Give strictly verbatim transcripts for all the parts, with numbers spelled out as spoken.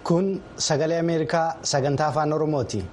Kun sagalee Ameerikaa sagantaa afaan Oromooti.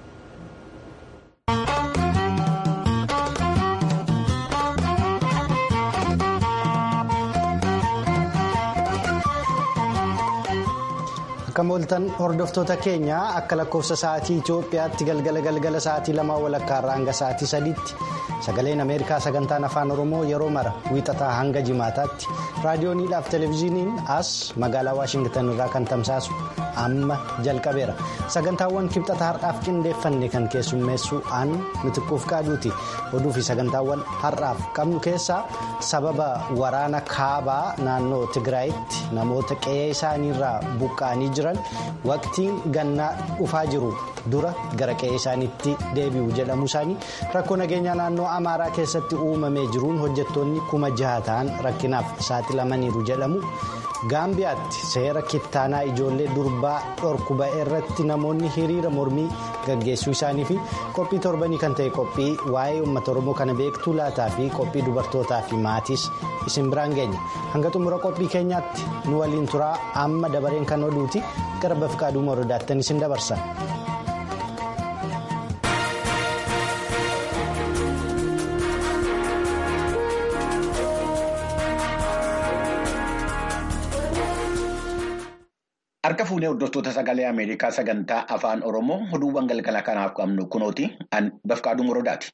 Akka mooltan hordoftoota keenya akka lakkoofsa sa'aatii Itoophiyaatti galgala galgala sa'aatii lamaa walakkaa irraa hanga sa'aatii sadiitti sagaleen Ameerikaa sagantaan afaan Oromoo yeroo mara wiixataa hanga jimaataatti raadiyooniidhaaf televezyiiniin as magaalaa Waashingtan irraa kan tamsaasu amma jalqabeera. Sagantaawwan kibxata har'aaf qindeeffanne kan keessummeessu aan mitiquuf qaaduuti. Oduu fi sagantaawwan har'aaf qabnu keessaa sababa waraana kaabaa naannoo Tigraayitti namoota qe'ee isaaniirraa buqqa'anii jiran waqtiin gannaa dhufaa jiru dura gara qe'ee isaaniitti deebi'u jedhamu isaanii rakkoo nageenyaa naannoo Amaaraa keessatti uumamee jiruun hojjettoonni kuma jaha ta'an rakkinaaf saaxilamaniiru jedhamu. Gaambiyaatti seera kittaanaa ijoollee durbaa dhorku ba'e irratti namoonni hiriira mormii gaggeessuu isaanii fi qophii torbanii kan ta'e qophii waa'ee uummata Oromoo kana beektuu laataa fi qophii dubartootaa fi maatiis isin biraan geenya. Hanga xumura qophii keenyaatti nu waliin turaa amma dabareen kan oduuti gara Bafqaaduu Morodaattan isin dabarsa. Harka fuunee hordoftoota sagalee Ameerikaa sagantaa afaan Oromoo oduuwwan galgala kanaaf qabnu kunooti an Bafqaaduu Morodaati.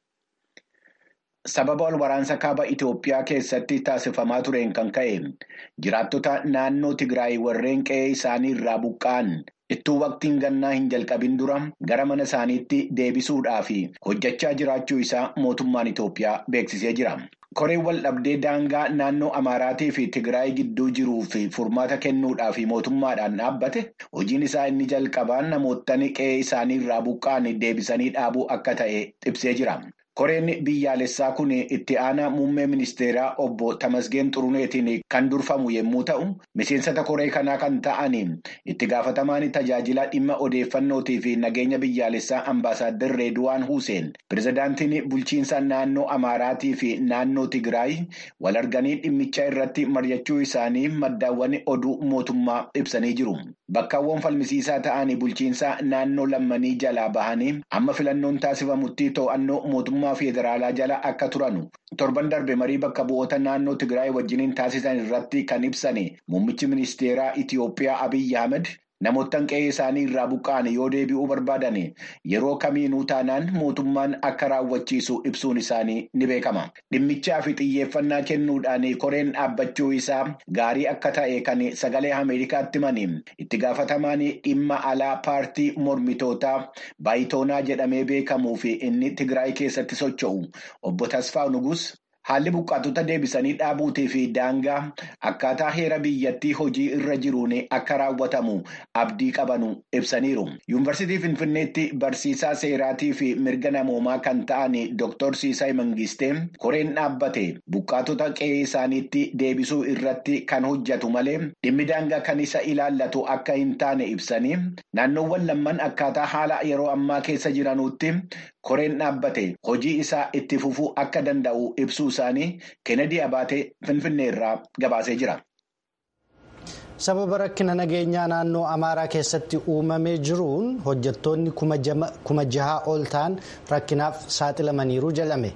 Sababa wal waraansa kaaba Itoophiyaa keessatti taasifamaa tureen kan ka'e jiraattota naannoo Tigraay warreen qe'ee isaanii irraa buqqa'an ittuu waqtiin gannaa hin jalqabin dura gara mana isaaniitti deebisuudhaaf hojjechaa jiraachuu isaa mootummaan Itoophiyaa beeksisee jira. Koreen wal dhabdee daangaa naannoo Amaaraatii fi Tigraay gidduu jiruu fi furmaata kennuudhaaf mootummaadhaan dhaabbate hojiin isaa inni jalqabaan namootni qe'ee isaanii irraa buqqa'an deebisanii dhaabuu akka ta'e ibsee jira. Koreen biyyaalessaa kun itti aanaa muummee ministeeraa obbo Tamasgeen Xuruneetiin kan durfamu yommuu ta'u, miseensota koree kanaa kan ta'an itti gaafatamaan tajaajila dhimma odeeffannootii fi nageenya biyyaalessaa ambaasaadder Reeduwaan Huseen, pirezidaantiin bulchiinsa naannoo Amaaraatii fi naannoo Tigraay wal arganii dhimmicha irratti mari'achuu isaanii maddaawwan oduu mootummaa ibsanii jiru. Bakkaawwan falmisiisaa ta'an bulchiinsa naannoo lammanii jalaa bahanii amma filannoon taasifamutti to'annoo mootummaa federaalaa jala akka turanu torban darbe marii bakka bu'oota naannoo Tigraay wajjiniin taasisan irratti kan ibsan muummichi ministeeraa Itoophiyaa Abiyyi Ahmed namoottan qe'ee isaanii irraa buqqa'an yoo deebi'uu barbaadan yeroo kamiinuu taanaan mootummaan akka raawwachiisu ibsuun isaanii ni beekama. Dhimmichaa fi xiyyeeffannaa kennuudhaan koreen dhaabbachuu isaa gaarii akka ta'e kan sagalee Ameerikaatti himanii itti gaafatamaan dhimma alaa paartii mormitootaa baayitoonaa jedhamee beekamuu fi inni Tigraay keessatti socho'u obbo Tasfaa Nugus. Haalli buqqaatota deebisanii dhaabuutii fi daangaa akkaataa heera biyyattii hojii irra jiruun akka raawwatamu abdii qabanu ibsaniiru. Yuunivarsiitii Finfinneetti barsiisaa seeraatii fi mirga namoomaa kan ta'an Dooktor Siisaay Mangistee koreen dhaabbate buqqaatota qe'ee isaaniitti deebisuu irratti kan hojjetu malee dhimmi daangaa kan isa ilaallatu akka hin taane ibsanii naannoowwan lamman akkaataa haala yeroo ammaa keessa jiranuutti koreen dhaabbate hojii isaa itti fufuu akka danda'u ibsuu isaanii Kennedy Abaatee Finfinnee irraa gabaasee jira. Sababa rakkina nageenyaa naannoo Amaaraa keessatti uumamee jiruun hojjettoonni kuma jaha ol ta'an rakkinaaf saaxilamaniiru jedhame.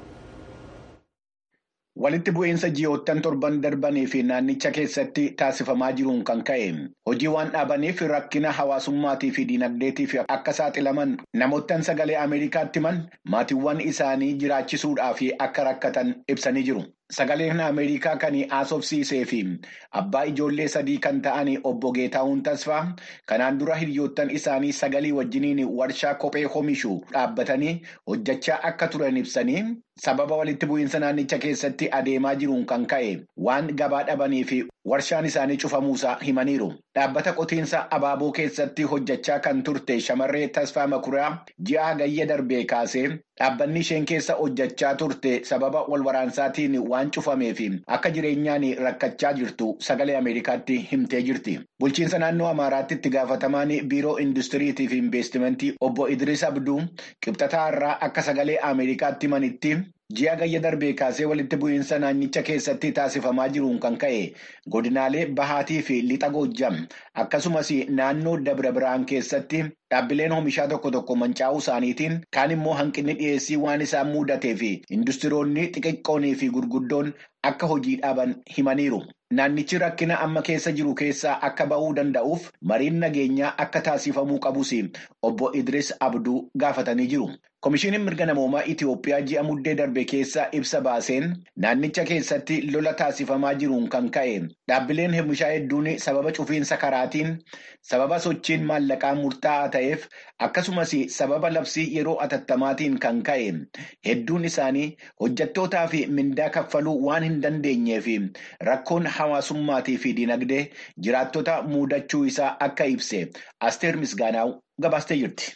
Walitti bu'iinsa ji'oottan torban darbanii fi naannicha keessatti taasifamaa jiruun kan ka'e hojii waan dhaabaniif rakkina hawaasummaatii fi dinagdeetiif akka saaxilaman namoottan sagalee Ameerikaatti himan maatiiwwan isaanii jiraachisuudhaaf akka rakkatan ibsanii jiru. Sagaleen Ameerikaa kan haasofsiisee fi abbaa ijoollee sadii kan ta'an obbo Geetahuun Tasfaa kanaan dura hiriyoottan isaanii sagalii wajjiniin warshaa kophee oomishu dhaabbatanii hojjechaa akka turan ibsanii sababa walitti bu'iinsa naannicha keessatti adeemaa jiruun kan ka'e waan gabaa dhabanii fi warshaan isaanii cufamuusaa himaniiru. Dhaabbata qotiinsa abaaboo keessatti hojjechaa kan turte shamarree Tasfaa Makuraa ji'a hagayya darbee kaasee dhaabbanni isheen keessa hojjechaa turte sababa wal waraansaatiin waan cufameef akka jireenyaan rakkachaa jirtu sagalee Ameerikaatti himtee jirti. Bulchiinsa naannoo Amaaraatti itti gaafatamaan biiroo industiriitii fi investimentii obbo Idris Abduu qibxataa irraa akka sagalee Ameerikaatti himanitti Ji'a gayya darbee kaasee walitti bu'iinsa naannicha keessatti taasifamaa jiruun kan ka'e godinaalee bahaatii fi lixa Goojjam akkasumas naannoo Dabra Birhaan keessatti dhaabbileen oomishaa tokko tokko mancaa'uu isaaniitiin kaan immoo hanqinni dhiyeessii waan isaan mudatee fi industiroonni xixiqqoonii fi gurguddoon akka hojii dhaaban himaniiru. Naannichi rakkina amma keessa jiru keessaa akka ba'uu danda'uuf mariin nageenyaa akka taasifamuu qabus obbo Idris Abduu gaafatanii jiru. Komishiiniin mirga namoomaa Itiyoophiyaa ji'a muddee darbe keessa ibsa baaseen naannicha keessatti lola taasifamaa jiruun kan ka'e dhaabbileen oomishaa hedduun sababa cufiinsa karaatiin sababa sochiin maallaqaa murtaa'aa ta'eef akkasumas sababa labsii yeroo atattamaatiin kan ka'e hedduun isaanii hojjettootaa fi mindaa kaffaluu waan hin dandeenyeef rakkoon hawaasummaatii fi dinagdee jiraattota mudachuu isaa akka ibse Asteer Misgaanaaw gabaastee jirti.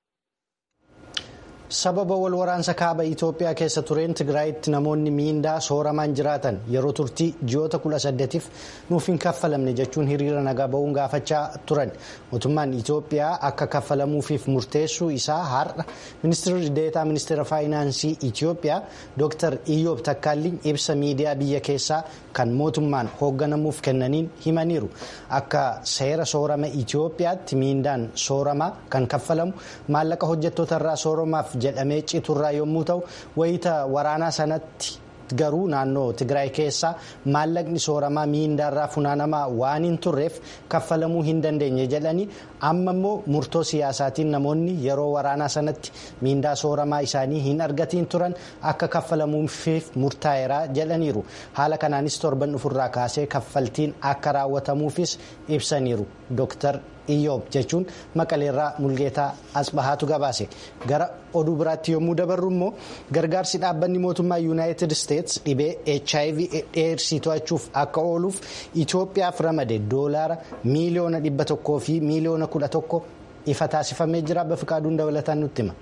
Sababa wal waraansa kaaba Itoophiyaa keessa tureen Tigraayitti namoonni miindaa sooramaan jiraatan yeroo turtii ji'oota kudha saddeetiif nuuf hin kaffalamne jechuun hiriira nagaa ba'uun gaafachaa turan. Mootummaan Itoophiyaa akka kaffalamuufiif murteessuu isaa har'a ministeerri deetaa ministeera faayinaansii Itoophiyaa Dooktar Iyyoob Takkaalliin ibsa miidiyaa biyya keessaa kan mootummaan hoogganamuuf kennaniin himaniiru. Akka seera soorama Itoophiyaatti miindaan sooramaa kan kaffalamu maallaqa hojjettoota irraa sooramaaf jedhamee citurraa yommuu ta'u wayita waraanaa sanatti garuu naannoo Tigraay keessaa maallaqni sooramaa miindaarraa funaanamaa waan hin turreef kaffalamuu hin dandeenye jedhanii amma immoo murtoo siyaasaatiin namoonni yeroo waraanaa sanatti miindaa sooramaa isaanii hin argatiin turan akka kaffalamuufiif murtaa'eera jedhaniiru. Haala kanaanis torban dhufurraa kaasee kaffaltiin akka raawwatamuufis ibsaniiru. Dooktar Iyyoob jechuun Maqaleerraa Mulgeetaa Asbahaatu gabaase. Gara oduu biraatti yommuu dabarru immoo gargaarsi dhaabbanni mootummaa Yuunaayitid Isteets dhibee H I V eedsii to'achuuf akka ooluuf Itoophiyaaf ramade doolaara miiliyoona dhibba tokkoo fi miiliyoona kudha tokko ifa taasifamee jira. Bafiqaaduun dabalataan nutti hima.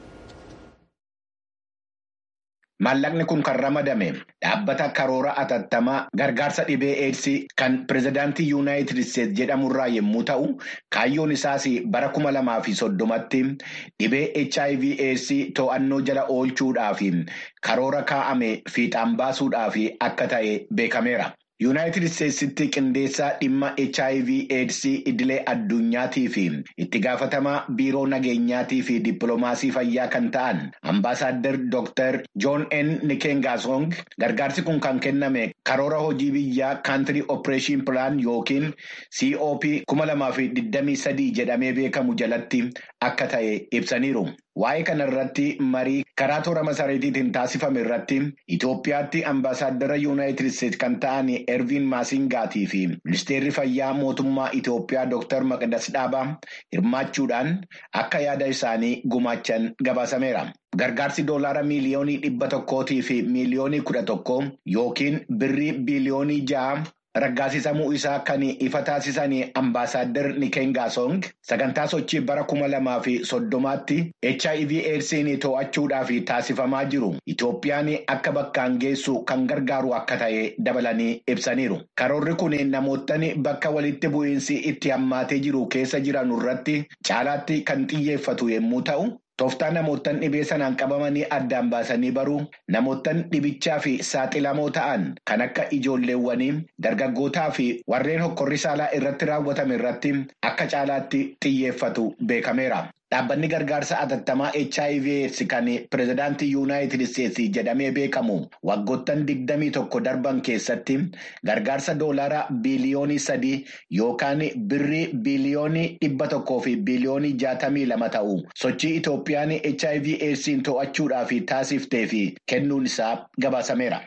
Maallaqni kun kan ramadame dhaabbata karoora atattamaa gargaarsa dhibee eedsii kan pirezidaantii Yuunaayitid Isteets jedhamurraa yommuu ta'u, kaayyoon isaas bara kuma lamaa fi soddomatti dhibee H I V eedsii to'annoo jala oolchuudhaaf karoora kaa'ame fiixaan baasuudhaaf akka ta'e beekameera. Yuunaayitid Isteetsitti qindeessaa dhimma H I V eedsii idilee addunyaatii fi itti gaafatamaa biiroo nageenyaatii fi dippiloomaasii fayyaa kan ta'an ambaasaaddar Dooktar Joon N. Nikengaasong gargaarsi kun kan kenname karoora hojii biyyaa kaantirii opereeshin pilaan yookiin C O P kuma lamaa fi digdamii sadii jedhamee beekamu jalatti akka ta'e ibsaniiru. Waa'ee kanarratti marii karaa toora marsariitiitiin taasifame irratti Itoophiyaatti ambaasaaddara Yuunaayitid Isteets kan ta'an Erviin Maasingaatii fi ministeerri fayyaa mootummaa Itoophiyaa Dooktar Maqdas Dhaabaa hirmaachuudhaan akka yaada isaanii gumaachan gabaasameera. Gargaarsi doolaara miiliyoonii dhibba tokkootii fi miiliyoonii kudha tokko yookiin birrii biiliyoonii ja'a. Raggaasisamuu isaa kan ifa taasisan ambaasaaddar Nikengaasong sagantaa sochii bara kuma lamaa fi soddomaatti H I V eedsiin to'achuudhaaf taasifamaa jiru Itoophiyaan akka bakkaan geessu kan gargaaru akka ta'e dabalanii ibsaniiru. Karoorri kun namootni bakka walitti bu'iinsi itti hammaatee jiru keessa jiran irratti caalaatti kan xiyyeeffatu yommuu ta'u. Tooftaa namoottan dhibee sanaan qabamanii addaan baasanii baruu namoottan dhibichaa fi saaxilamoo ta'an kan akka ijoolleewwanii dargaggootaa fi warreen hokkorri saalaa irratti raawwatame irratti akka caalaatti xiyyeeffatu beekameera. Dhaabbanni gargaarsa atattamaa H I V eedsi kan pirezidaantii Yuunaayitid Isteets jedhamee beekamu waggoottan digdamii tokko darban keessatti gargaarsa doolaara biiliyoonii sadii yookaan birrii biiliyoonii dhibba tokkoo fi biiliyoonii jaatamii lama ta'u sochii Itoophiyaan H I V eedsiin to'achuudhaaf taasiftee fi kennuun isaa gabaasameera.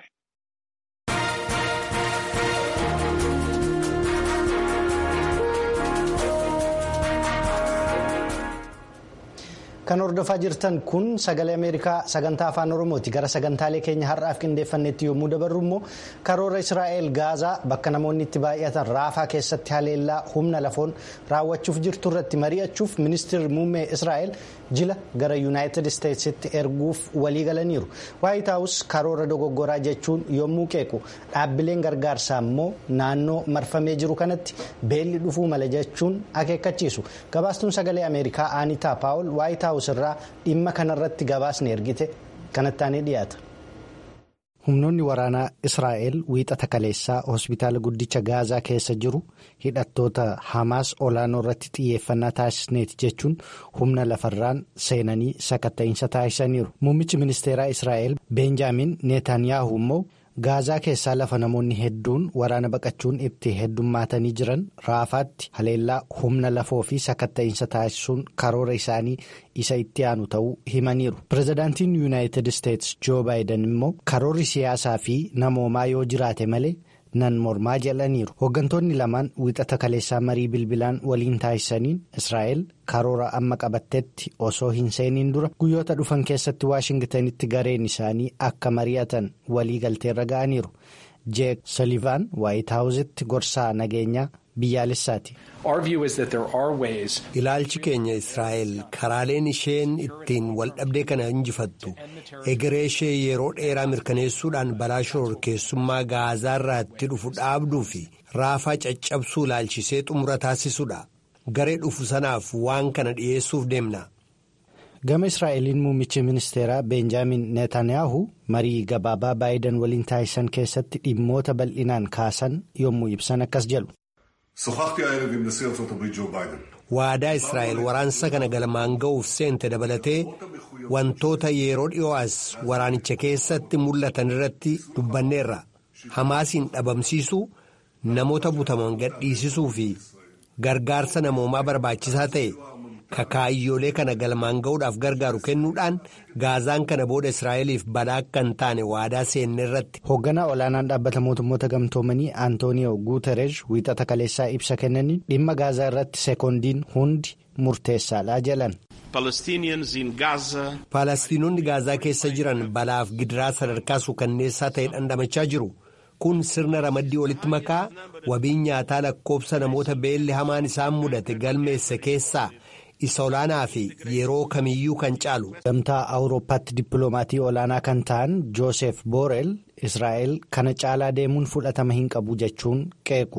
Kan hordofaa jirtan kun sagalee Ameerikaa sagantaa afaan Oromooti. Gara sagantaalee keenya har'aaf qindeeffannetti yommuu dabarru immoo karoora Israa'el Gaazaa bakka namoonni itti baay'atan Raafaa keessatti haleellaa humna lafoon raawwachuuf jirtu irratti mari'achuuf ministeerri muummee Israa'el jila gara Yuunaayitid Isteetsitti erguuf walii galaniiru. Waayit Haawus karoora dogoggoraa jechuun yommuu qeequ dhaabbileen gargaarsaa immoo naannoo marfamee jiru kanatti beelli dhufuu mala jechuun akeekkachiisu. Gabaastuun sagalee Ameerikaa Aanitaa Paawul Waayit Haawus irraa dhimma kanarratti gabaasni ergite kanatti aanee dhiyaata. humnoonni waraanaa Israa'el wiixata kaleessaa hospitaala guddicha Gaazaa keessa jiru hidhattoota Hamaas olaanoo irratti xiyyeeffannaa taasisneeti jechuun humna lafarraan seenanii sakatta'iinsa taasisaniiru. Muummichi ministeeraa Israa'el Beenjaamin Netanyaahuu immoo Gaazaa keessaa lafa namoonni hedduun waraana baqachuun itti heddummaatanii jiran raafaatti haleellaa humna lafoo fi sakatta'iinsa taasisuun karoora isaanii isa itti aanu ta'uu himaniiru. Pireezidaantiin Yuunaayitid Isteetsi Joo Baayiden immoo karoorri siyaasaa fi namoomaa yoo jiraate malee nan mormaa jedhaniiru. Hooggantoonni lamaan wiixata kaleessaa marii bilbilaan waliin taasisaniin Israa'el karoora amma qabattetti osoo hin seeniin dura guyyoota dhufan keessatti Waashingtanitti gareen isaanii akka mari'atan walii galteerra ga'aniiru. Jeek Salivaan Waayit Haawuzitti gorsaa nageenyaa biyyaalessaati. Ilaalchi keenya Israa'el karaaleen isheen ittiin waldhabdee kana injifattu egeree ishee yeroo dheeraa mirkaneessuudhaan balaa shororkeessummaa Gaazaarraa itti dhufu dhaabduu fi raafaa caccabsuu ilaalchisee xumura taasisuudha. Garee dhufu sanaaf waan kana dhiyeessuuf deemna. Gama Israa'eliin muummichi ministeeraa Beenjaamin Netanyaahuu marii gabaabaa Baayiden waliin taasisan keessatti dhimmoota bal'inaan kaasan yommuu ibsan akkas jedhu. Waadaa Israa'el waraansa kana galmaan ga'uuf seente dabalatee wantoota yeroo dhiyoo as waraanicha keessatti mul'atan irratti dubbanneerra. Hamaasiin dhabamsiisuu, namoota butaman gadhiisisuu fi gargaarsa namoomaa barbaachisaa ta'e kakaayyoolee kana galmaan ga'uudhaaf gargaaru kennuudhaan Gaazaan kana booda Israa'eliif balaa akka hin taane waadaa seenne irratti. Hoogganaa olaanaan dhaabbata mootummoota gamtoomanii Antooniyoo Guutereej wiixata kaleessaa ibsa kennaniin dhimma Gaazaa irratti sekoondiin hundi murteessaadha jedhan. Faalastiinonni Gaazaa keessa jiran balaaf gidiraa sadarkaa suukanneessaa ta'e dhandhamachaa jiru. Kun sirna ramaddii walitti makaa wabiin nyaataa lakkoobsa namoota beelli hamaan isaan mudate galmeesse keessaa isa olaanaa fi yeroo kamiyyuu kan caalu. Gamtaa Awurooppaatti dippiloomaatii olaanaa kan ta'an Joosef Booreel Israa'el kana caalaa deemuun fudhatama hin qabu jechuun qeequ.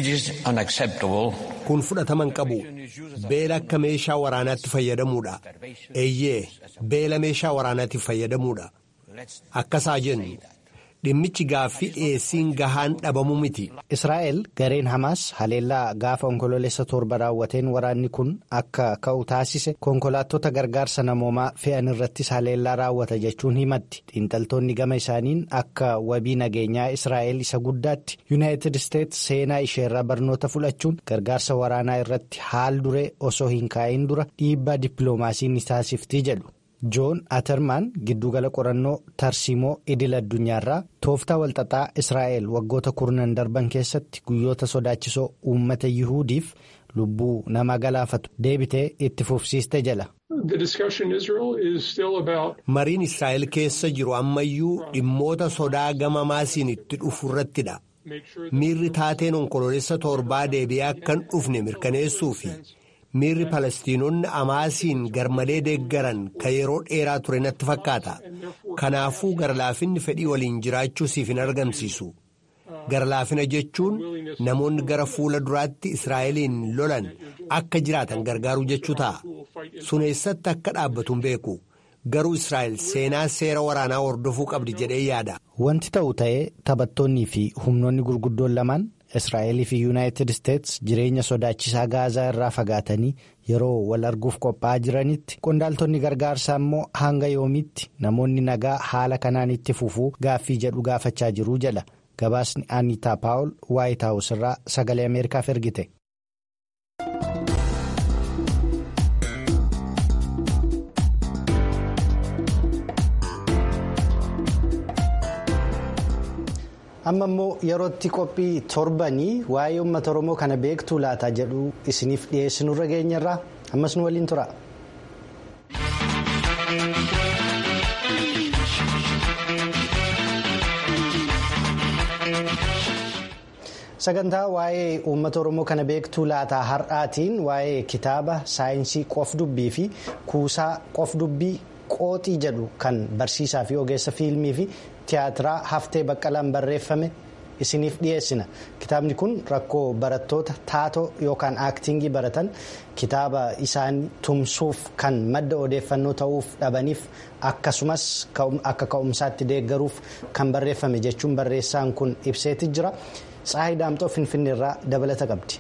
Kun fudhatama hin qabu. Beela akka meeshaa waraanaatti fayyadamuudha. Eeyyee beela meeshaa waraanaatti fayyadamuudha. Akkasaa jennu. Dhimmichi gaaffii dhiyeessiin gahaan dhabamu miti. Israa'el gareen Hamaas haleellaa gaafa onkololeessa torba raawwateen waraanni kun akka ka'u taasise konkolaattota gargaarsa namoomaa fe'an irrattis haleellaa raawwata jechuun himatti. Xiinxaltoonni gama isaaniin akka wabii nageenyaa Israa'el isa guddaatti Yuunaayitid Isteetsi seenaa isheerraa barnoota fudhachuun gargaarsa waraanaa irratti haal duree osoo hin kaa'in dura dhiibbaa dippiloomaasii ni taasifti jedhu. Joon Atermaan giddugala qorannoo tarsiimoo idil addunyaarraa tooftaa walxaxaa Israa'el waggoota kurnan darban keessatti guyyoota sodaachisoo uummata Yihuudiif lubbuu namaa galaafatu deebitee itti fufsiiste jala. Mariin Israa'el keessa jiru ammayyuu dhimmoota sodaa gama Hamaasiin itti dhufu irrattidha. Miirri taateen onkololeessa torbaa deebi'ee akka hin dhufne mirkaneessuu fi miirri Palestiinonni Hamaasiin garmalee deeggaran kan yeroo dheeraa ture natti fakkaata. Kanaafuu garlaafinni fedhii waliin jiraachuu siif hin argamsiisu. Garlaafina jechuun namoonni gara fuula duraatti Israa'eliin lolan akka jiraatan gargaaruu jechuu ta'a. Sun eessatti akka dhaabbatu hin beeku. Garuu Israa'el seenaa seera waraanaa hordofuu qabdi jedhee yaada. Wanti ta'u ta'ee taphattoonnii fi humnoonni gurguddoon lamaan Israa'elii fi Yuunaayitid Isteetsi jireenya sodaachisaa Gaazaa irraa fagaatanii yeroo wal arguuf qophaa'aa jiranitti qondaaltonni gargaarsaa immoo hanga yoomiitti namoonni nagaa haala kanaan itti fufuu gaaffii jedhu gaafachaa jiru jedha. Gabaasni Aniitaa Paawul Waayit Haawus irraa sagalee Ameerikaaf ergite. Amma immoo yerootti qophii torbanii waa'ee uummata Oromoo kana beektuu laata jedhu isiniif dhiyeessinurra geenyarraa ammas nu waliin tura. Sagantaa waa'ee uummata Oromoo kana beektuu laata har'aatiin waa'ee kitaaba saayinsii qof dubbii fi kuusaa qof dubbii qooxii jedhu kan barsiisaa fi ogeessa fiilmii fi tiyaatiraa Haftee Baqqalaan barreeffame isiniif dhiyeessina. Kitaabni kun rakkoo barattoota taatoo yookaan aaktingii baratan kitaaba isaan tumsuuf kan madda odeeffannoo ta'uuf dhabaniif akkasumas akka ka'umsaatti deeggaruuf kan barreeffame jechuun barreessaan kun ibseeti jira. Tsaayi Daamxoo Finfinneerraa dabalata qabdi.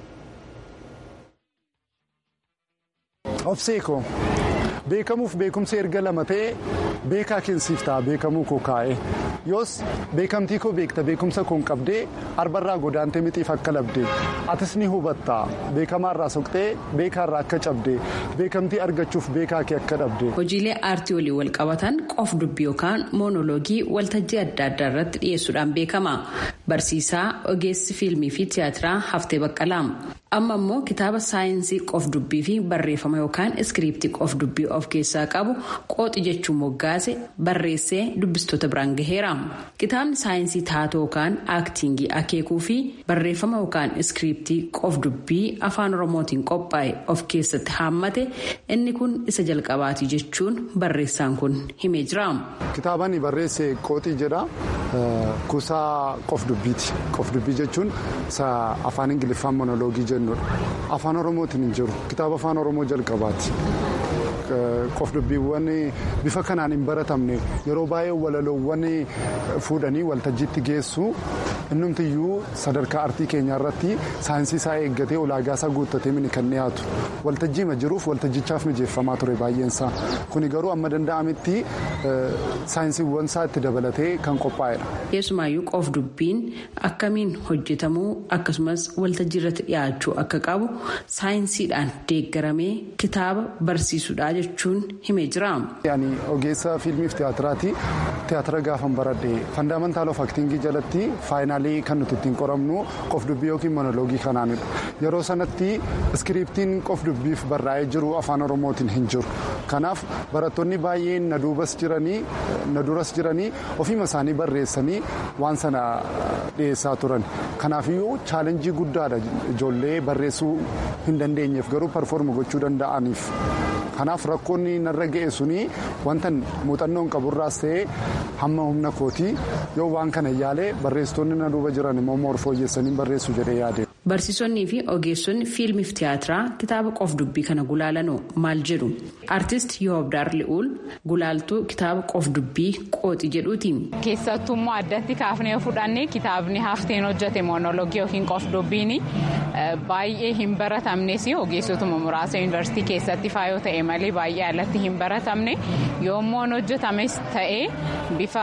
Obseekoo beekamuuf beekumsi erga lama ta'e beekaa keensiif ta'a beekamuu koo kaa'e yoos beekamtii koo beekta beekumsa koon qabdee arbarraa godaantee mixiif akka labdee atis ni hubatta beekamaarraa soqxee beekaarraa akka cabdee beekamtii argachuuf beekaa kee akka dhabdee. Hojiilee aartii walii wal qabatan qof dubbii yookaan moonoloogii waltajjii adda addaa irratti dhiyeessuudhaan beekama. Barsiisaa ogeessi fiilmii fi tiyaatiraa Haftee Baqqalaa. Amma immoo kitaaba saayinsii qof dubbii fi barreeffama yookaan iskiriiptii qof dubbii of keessaa qabu qooxi jechuun moggaase barreessee dubbistoota biraan gaheera. Kitaabni saayinsii taatoo yookaan aaktingii akeekuu fi barreeffama yookaan iskiriiptii qof dubbii afaan oromootiin qophaa'e of keessatti haammate inni kun isa jalqabaati jechuun barreessaan kun himee jira. Kitaabni barreesse qooxii jedha kuusaa qof dubbiiti. Qof dubbii jechuun afaan ingiliffaan monoloogii jedha. Afaan oromootiin hin jiru kitaaba afaan oromoo jalqabaati. Qof dubbiiwwan bifa kanaan hin baratamne yeroo baay'ee walaloowwan fuudhanii waltajjiitti geessu innumtiyyuu sadarkaa aartii keenyaa irratti saayinsii isaa eeggatee ulaagaa isaa guuttatee mini kan dhiyaatu waltajjiima jiruuf waltajjichaaf mijeeffamaa ture baay'eensaa kuni garuu amma danda'ametti saayinsiiwwan isaa itti dabalatee kan qophaa'edha. Keessumaayyuu qof dubbiin akkamiin hojjetamuu akkasumas waltajjii irratti dhiyaachuu akka qabu saayinsiidhaan deeggaramee kitaaba barsiisudha jechuun himee jira. Yaani ogeessa fiilmiif tiyaatiraati. Tiyaatira gaafan baradhee fandaamentaal of aktingii jalatti faayinaalii kan nuti ittiin qoramnu qof dubbii yookiin monoloogii kanaanidha. Yeroo sanatti iskiriiptiin qof dubbiif barraa'ee jiru afaan oromootiin hin jiru. Kanaaf barattoonni baay'een na duubas jiranii na duras jiranii ofiima isaanii barreessanii waan sana dhiyeessaa turan. Kanaafiyyuu chaalenjii guddaadha ijoollee barreessuu hin dandeenyeef garuu parfoorma gochuu danda'aniif. Kanaaf rakkoonni narra ga'e suni wanta muuxannoon qaburraas ta'ee hamma humna kootii yoo waan kana yaalee barreessitoonni na duuba jiran immoo morfooyyeessanii barreessu jedhee yaade. Barsiisonni fi ogeessonni fiilmiif tiyaatiraa kitaaba qof dubbii kana gulaalanoo maal jedhu? Aartist Yoobdaar Li'uul gulaaltuu kitaaba qof dubbii qooxi jedhuuti. Keessattuu immoo addatti kaafnee fudhannee kitaabni Hafteen hojjete moonoloogii yookiin qof dubbiin baay'ee hin baratamnes ogeessotuma muraasa yuunivarsiitii keessatti faayoo ta'e malee baay'ee alatti hin baratamne yoommoo hojjetames ta'ee bifa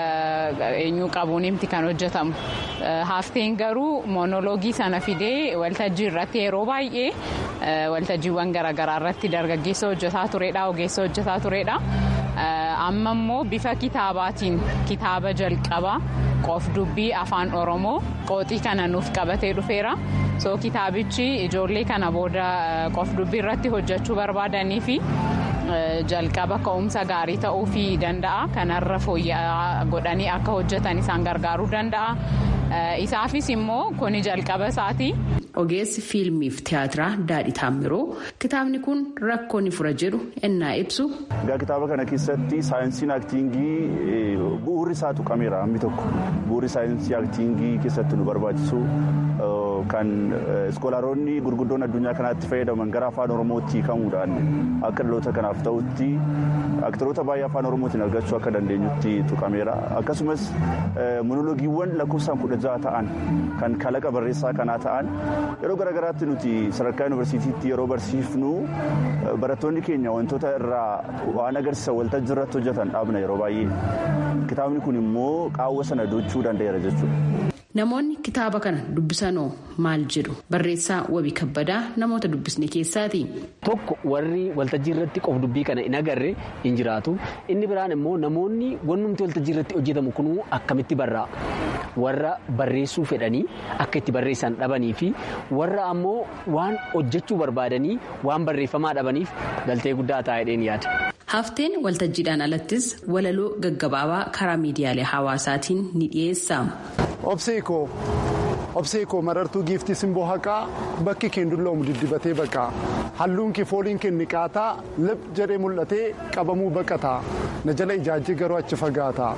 eenyu qabuun himti kan hojjetamu. Hafteen garuu moonoloogii sana fidee waltajjii irratti yeroo baay'ee waltajjiiwwan garaagaraa irratti dargaggeessa hojjetaa turedha ogeessa hojjetaa turedha. Amma immoo bifa kitaabaatiin kitaaba jalqaba qof dubbii afaan oromoo qooxii kana nuuf qabatee dhufeera. So kitaabichi ijoollee kana booda qof dubbii irratti hojjechuu barbaadanii fi jalqaba ka'umsa gaarii ta'uu fi danda'a. Kanarra fooyya'aa godhanii akka hojjetan isaan gargaaruu danda'a. Isaafis immoo kuni jalqaba isaati. Ogeessi fiilmiif tiyaatiraa Daadhii Taammiroo kitaabni kun rakkoo ni fura jedhu ennaa ibsu. Egaa kitaaba kana keessatti saayinsiin aaktingii bu'uurri isaa tuqameera hammi tokko. Bu'uurri saayinsii aaktingii keessatti nu barbaachisu kan iskoolaaronni gurguddoon addunyaa kanaatti fayyadaman gara afaan oromootti hiikamuudhaan akka dhaloota kanaaf ta'utti aktaroota baay'ee afaan oromootiin argachuu akka dandeenyutti tuqameera. Akkasumas monoloogiiwwan lakkoofsaan kudha jaha ta'an kan kalaqa barreessaa kanaa ta'an yeroo garaagaraatti nuti sadarkaa yuunivarsiitiitti yeroo barsiifnu barattoonni keenya wantoota irraa waan agarsiisan waltajjii irratti hojjetan dhaabna yeroo baay'ee. Kitaabni kun immoo qaawwa sana dochuu danda'eera jechuudha. Namoonni kitaaba kana dubbisanoo maal jedhu? Barreessaa Wabii Kabbadaa namoota dubbisne keessaati. Tokko warri waltajjii irratti qof dubbii kana hin agarre hin jiraatu. Inni biraan immoo namoonni wannumti waltajjii irratti hojjetamu kunuu akkamitti barraa'a? Warra barreessuu fedhanii akka itti barreessan dhabanii fi warra ammoo waan hojjechuu barbaadanii waan barreeffamaa dhabaniif galtee guddaa taa'edheen yaada. Hafteen waltajjiidhaan alattis walaloo gaggabaabaa karaa miidiyaalee hawaasaatiin ni dhiyeessa. Obseekoo obseekoo marartuu giiftii simboo haqaa bakki keen dulloomu diddibatee baqaa halluun kee fooliin kee niqaataa lib jedhee mul'atee qabamuu baqataa na jala ijaajjii garuu achi fagaataa.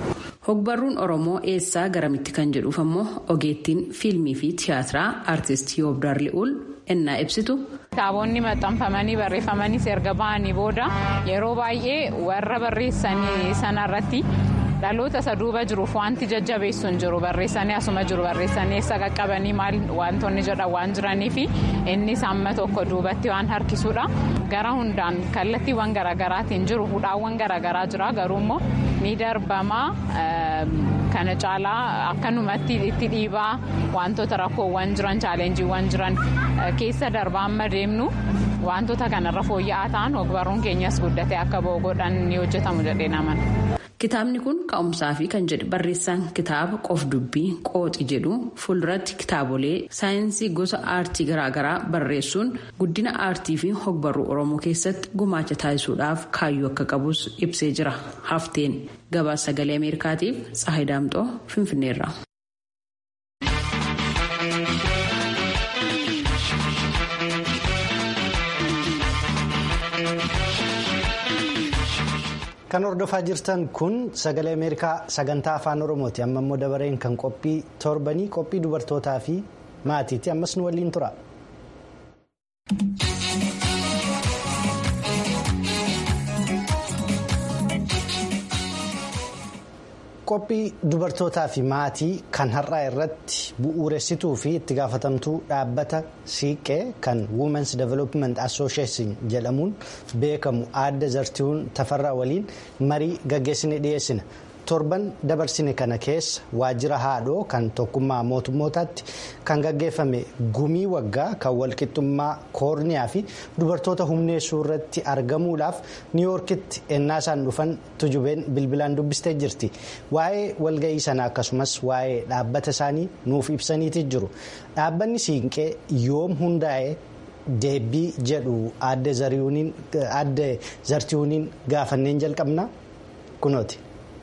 Hogbarruun Oromoo eessaa garamitti kan jedhuuf ammoo ogeettiin fiilmii fi tiyaatiraa aartistii Yoobdar Li'uul ennaa ibsitu. Kitaabonni maxxanfamanii barreeffamanis erga ba'anii booda yeroo baay'ee warra barreessanii sanarratti dhaloota isa duuba jiruuf wanti jajjabeessu hin jiru barreessanii asuma jiru barreessanii eessa qaqqabanii maal wantoonni jedhan waan jiraniif innis amma tokko duubatti waan harkisuudha. Gara hundaan kallattiiwwan garaagaraatiin jiru hudhaawwan garaagaraa jira garuu immoo ni darbamaa kana caalaa akkanumatti itti dhiibaa wantoota rakkoowwan jiran chaalenjiiwwan jiran keessa darbaa amma deemnu wantoota kanarra fooyya'aa ta'an ogbarruun keenyas guddatee akka ba'u godhan ni hojjetamu jedhee naman. Kitaabni kun ka'umsaa fi kan jedhe barreessaan kitaaba qof dubbii qooxi jedhu fuulduratti kitaabolee saayinsii gosa aartii garaagaraa barreessuun guddina aartii fi hogbarruu Oromoo keessatti gumaacha taasisuudhaaf kaayyoo akka qabus ibsee jira. Hafteen gabaasa sagalee Ameerikaatiif Tsahayi Daamxoo Finfinneerra. Kan hordofaa jirtan kun sagalee Ameerikaa sagantaa afaan Oromooti. Amma immoo dabareen kan qophii torbanii qophii dubartootaa fi maatiiti. Ammas nu waliin tura. Qophii dubartootaa fi maatii kan har'aa irratti bu'uuressituu fi itti gaafatamtuu dhaabbata siiqqee kan Women's Development Association jedhamuun beekamu aadde Zartihuun Tafarraa waliin marii gaggeessine dhiyeessina. Torban dabarsine kana keessa waajjira haadhoo kan tokkummaa mootummootaatti kan gaggeeffame gumii waggaa kan walqixxummaa koorniyaa fi dubartoota humneessuu irratti argamuudhaaf niiwoorkitti ennaa isaan dhufan tujubeen bilbilaan dubbistee jirti. Waa'ee walga'ii sanaa akkasumas waa'ee dhaabbata isaanii nuuf ibsaniiti jiru. Dhaabbanni siiqqee yoom hundaa'ee deebii jedhu aadde Zartihuuniin gaafanneen jalqabna kunooti.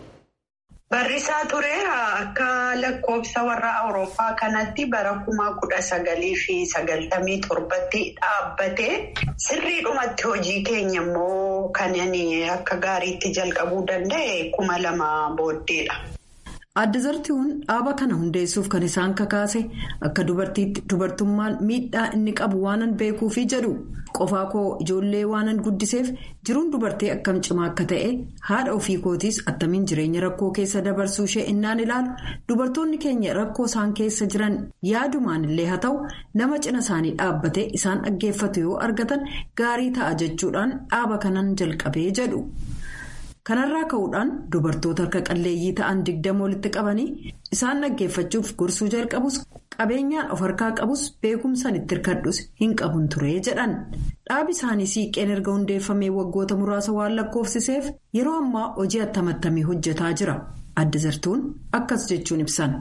Barrisaa ture akka lakkoofsa warra Awurooppaa kanatti bara kuma kudha sagalii fi sagaltamii torbatti dhaabbate sirriidhumatti hojii keenya immoo kan akka gaariitti jalqabuu danda'e kuma lama booddeedha. Aadde Zartihuun dhaaba kana hundeessuuf kan isaan kakaase akka dubartiitti dubartummaan miidhaa inni qabu waanan beekuufi jedhu qofaa koo ijoollee waanan guddiseef jiruun dubartii akkam cimaa akka ta'e haadha ofii kootiis attamiin jireenya rakkoo keessa dabarsuu ishee innaan ilaalu dubartoonni keenya rakkoo isaan keessa jiran yaadumaan illee haa ta'u nama cina isaanii dhaabbatee isaan dhaggeeffatu yoo argatan gaarii ta'a jechuudhaan dhaaba kanan jalqabee jedhu. Kanarraa ka'uudhaan dubartoota harka qalleeyyii ta'an digdama walitti qabanii isaan dhaggeeffachuuf gorsuu jalqabus qabeenyaan of harkaa qabus beekumsaan itti hirkadhus hin qabun ture jedhan. Dhaabi isaanii siiqqeen erga hundeeffamee waggoota muraasa waan lakkoofsiseef yeroo ammaa hojii attamattamii hojjetaa jira. Aadde Zartihuun akkas jechuun ibsan.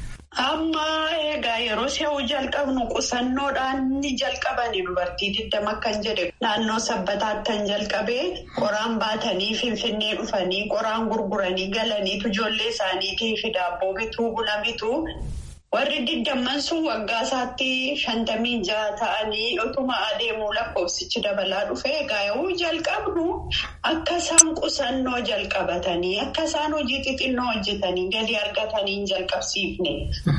Amma egaa yeroo si'uu jalqabnu qusannoodhaan ni jalqabani dubartii digdama kan jedhe naannoo sabbataatti kan jalqabee qoraan baatanii finfinnee dhufanii qoraan gurguranii galaniitu ijoollee isaaniitii fi daabboo bituu buna bituu warri digdamman sun waggaa isaatti shantamii jaha ta'anii utuma adeemuu lakkoofsichi dabalaa dhufee egaa yoo jalqabnu akka isaan qusannoo jalqabatanii akka isaan hojii xixinnoo hojjetanii galii argatanii hin jalqabsiifne.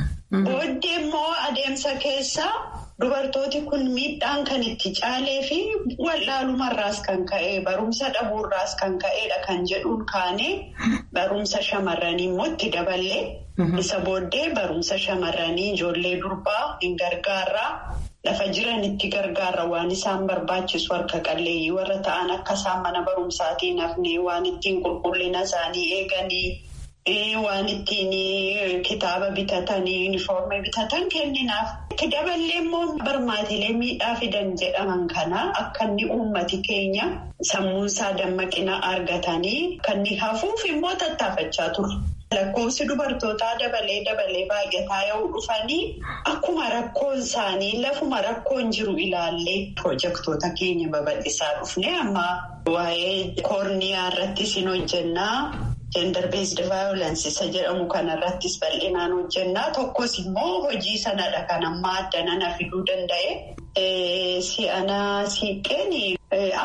Booddee immoo adeemsa keessa dubartooti kun miidhaan kan itti caalee fi wallaalumarraas kan ka'e barumsa dhabuurraas kan ka'edha kan jedhuun kaanee barumsa shamarranii immoo itti daballee isa booddee barumsa shamarranii ijoollee durbaa hin gargaarraa lafa jiran itti gargaarra waan isaan barbaachisu harka qalleeyyii warra ta'an akka isaan mana barumsaatiin hafnee waan ittiin qulqullina isaanii eeganii. Waan ittiin kitaaba bitatanii yuunifoormii bitatan kenninaaf. Itti daballee immoo barmaatilee miidhaa fidan jedhaman kana akka inni uummati keenya sammuunsaa dammaqina argatanii kan inni hafuuf immoo tattaafachaa ture. Lakkoofsi dubartootaa dabalee dabalee baay'ataa yoo dhufanii akkuma rakkoon isaanii lafuma rakkoon jiru ilaallee pirojektoota keenya babal'isaa dhufne amma waa'ee koorniyaa irrattis hin hojjennaa. Gender based violence isa jedhamu kanarrattis bal'inaan hojjennaa tokkos immoo hojii sanadha kan ammaa addana na fiduu danda'e si'anaa siiqqeen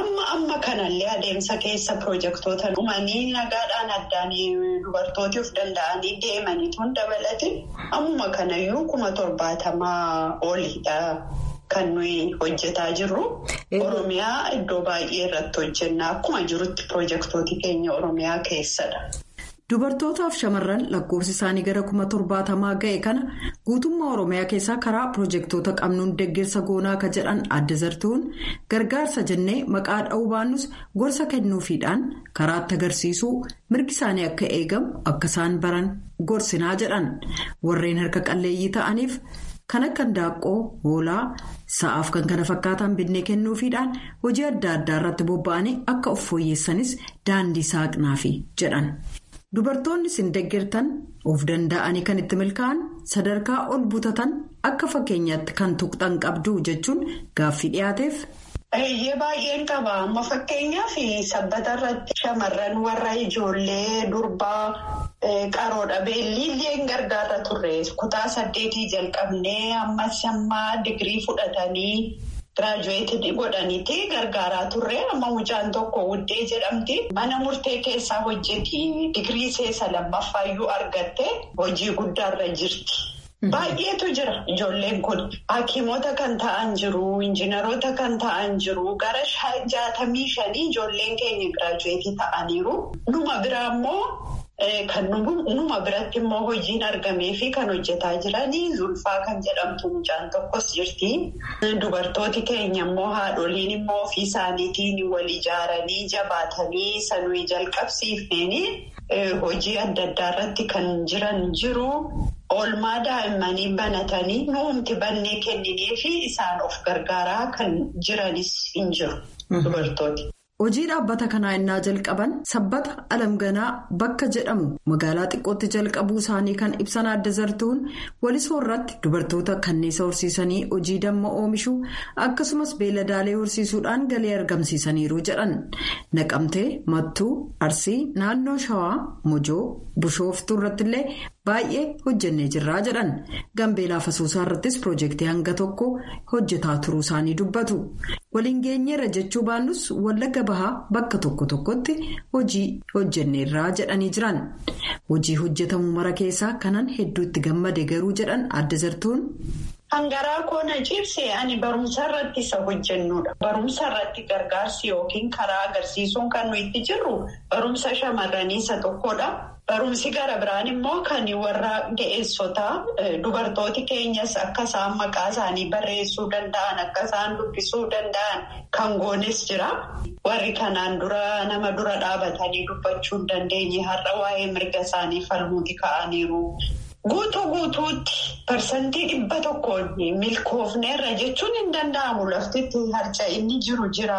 Amma amma kanallee adeemsa keessa pirojektoota dhumanii nagaadhaan addaan dubartooti of danda'anii deemanitu dabalate amma kanayyuu kuma torbaatamaa oliidha kan nuyi hojjetaa jirru. Oromiyaa iddoo baay'ee irratti hojjenna akkuma jirutti pirojektooti keenya Oromiyaa keessadha. Dubartootaaf shamarran lakkoofsi isaanii gara kuma torbaatamaa ga'e kana guutummaa Oromiyaa keessaa karaa pirojektoota qabnuun deeggarsa goonaa akka jedhan adda zartuun gargaarsa jennee maqaa dha'uu baannus gorsa kennuufiidhaan karaatti agarsiisuu mirgi isaanii akka eegamu akka isaan baran gorsinaa jedhan warreen harka qalleeyyii ta'aniif kan akka handaaqqoo hoolaa sa'aaf kan kana fakkaatan binnee kennuufiidhaan hojii adda addaa irratti bobba'anii akka of fooyyessanis daandii saaqnaafi jedhan. Dubartoonni isin deeggartan of danda'anii kan itti milkaa'an sadarkaa ol butatan akka fakkeenyaatti kan tuqxan qabdu jechuun gaaffii dhiyaateef. Eeyyee baay'een qaba amma fakkeenyaaf sabbata irratti shamarran warra ijoollee durbaa qaroodha beelliillee gargaarra turre kutaa saddeetii jalqabnee ammas ammaa digirii fudhatanii. Giraajuweetii godhaniiti gargaaraa turre amma mucaan tokko wuddee jedhamti mana murtee keessaa hojjeti digirii seesa lammaffayyuu argatte hojii guddaarra jirti. Baay'eetu jira ijoolleen kun hakiimota kan ta'an jiru injiinaroota kan ta'an jiru gara jaatamii shanii ijoolleen keenya giraajuweetii ta'aniiru numa biraa immoo. Kan numa biratti immoo hojiin argamee fi kan hojjetaa jiranii zulfaa kan jedhamtu mucaan tokkos jirti. Dubartooti keenya immoo haadholiin immoo ofii isaaniitiin wal ijaaranii jabaatanii sanuu jalqabsiifneen hojii adda addaa irratti kan jiran jiru. Oolmaa daa'immanii banatanii nuumti bannee kenninee fi isaan of gargaaraa kan jiranis hin jiru dubartooti. Hojii dhaabbata kanaa innaa jalqaban sabbata alamganaa bakka jedhamu magaalaa xiqqootti jalqabuu isaanii kan ibsan adda zartuun walisoo irratti dubartoota kanneessa horsiisanii hojii damma oomishuu akkasumas beeladaalee horsiisuudhaan galii argamsiisaniiru jedhan naqamtee mattuu arsii naannoo shawaa mojoo bushooftuu irrattillee baay'ee hojjennee jirraa jedhan gambeelaa fasuusaa irrattis piroojeektii hanga tokko hojjetaa turuu isaanii dubbatu waliin geenyeerra jechuu baannus wallagga bahaa bakka tokko tokkotti hojii hojjenneerraa jedhanii jiran hojii hojjetamu mara keessaa kanan hedduutti gammade garuu jedhan adda zartuun. Hangaraa koona cibsee ani barumsa irratti isa hojjennudha. Barumsa irratti gargaarsi yookiin karaa agarsiisuun kan nuyi itti jirru barumsa shamarranii isa tokkodha. Barumsi gara biraan immoo kan warra ga'eessotaa dubartooti keenyas akka isaan maqaa isaanii barreessuu danda'an akka isaan dubbisuu danda'an kan goones jira. Warri kanaan dura nama dura dhaabatanii dubbachuu hin dandeenye har'a waa'ee mirga isaanii falmuuti ka'aniiru. Guutuu guutuutti parsantii dhibba tokkoon milkoofneerra jechuun hin danda'amu laftitti harca'inni jiru jira.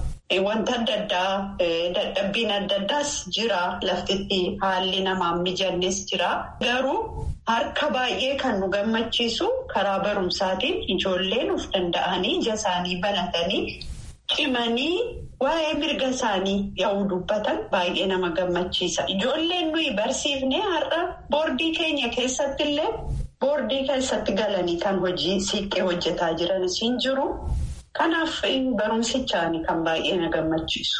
Wanta adda addaa dadhabbiin adda addaas jira laftitti haalli namaan mijannes jira. Garuu harka baay'ee kan nu gammachiisu karaa barumsaatiin ijoolleen of danda'anii ija isaanii banatanii cimanii waa'ee mirga isaanii yaa'uu dubbatan baay'ee nama gammachiisa. Ijoolleen nuyi barsiifnee har'a boordii keenya keessatti illee boordii keessatti galanii kan hojii siiqqee hojjetaa jiranis hin jiru. Kanaaf barumsichaan kan baay'ee na gammachiisu.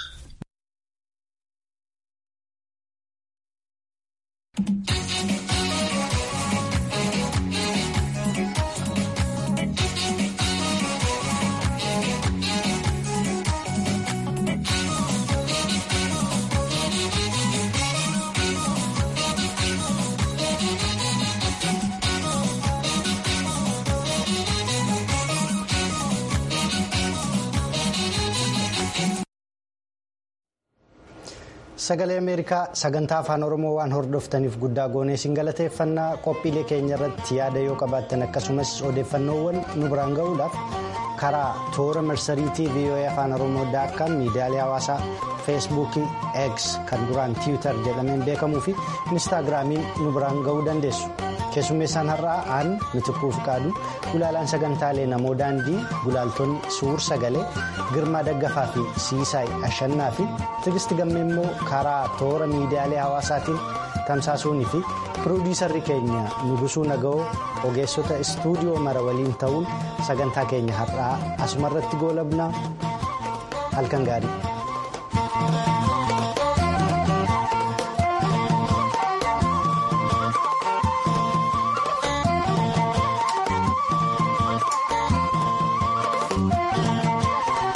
Sagalee Ameerikaa sagantaa afaan Oromoo waan hordoftaniif guddaa goonee isin galateeffannaa qophiilee keenya irratti yaada yoo qabaattan akkasumas odeeffannoowwan nu biraan ga'uudhaaf karaa toora marsariitii V O A afaan Oromoo daakkaan miidiyaalee hawaasaa feesbuukii X kan duraan tiwiitar jedhameen beekamuu fi inistaagiraamiin nu biraan ga'uu dandeessu. Keessummeessaan har'aa aan mitiquuf qaadu gulaalaan sagantaalee namoo daandii gulaaltonni suur sagalee girmaa daggafaa fi siisaay ashannaa fi tigisti gammee immoo karaa toora miidiyaalee hawaasaatiin tamsaasuunii fi piroodiisarri keenya nugusuu naga'oo ogeessota istuudiyoo mara waliin ta'uun sagantaa keenya har'aa asumarratti goolabna halkan gaarii.